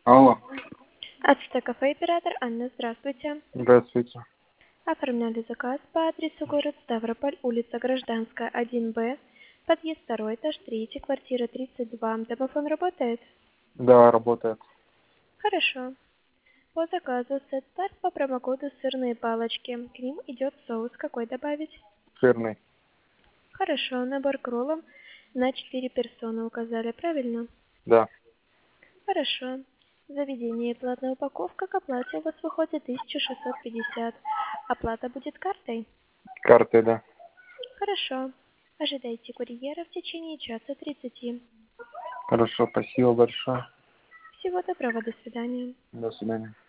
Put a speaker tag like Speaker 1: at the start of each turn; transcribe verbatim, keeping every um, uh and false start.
Speaker 1: Алло.
Speaker 2: Ацтек кафе оператор Анна, здравствуйте.
Speaker 1: Здравствуйте.
Speaker 2: Оформляли заказ по адресу город Ставрополь, улица Гражданская, один Б, подъезд второй, этаж третий, квартира тридцать два. Домофон работает?
Speaker 1: Да, работает.
Speaker 2: Хорошо. По заказу сет-пар по промокоду сырные палочки. К ним идет соус. Какой добавить?
Speaker 1: Сырный.
Speaker 2: Хорошо. Набор к роллам на четыре персоны указали, правильно?
Speaker 1: Да.
Speaker 2: Хорошо. Заведение и платная упаковка к оплате у вас выходит тысяча шестьсот пятьдесят. Оплата будет картой?
Speaker 1: Картой, да.
Speaker 2: Хорошо. Ожидайте курьера в течение часа тридцати.
Speaker 1: Хорошо, спасибо большое.
Speaker 2: Всего доброго, до свидания.
Speaker 1: До свидания.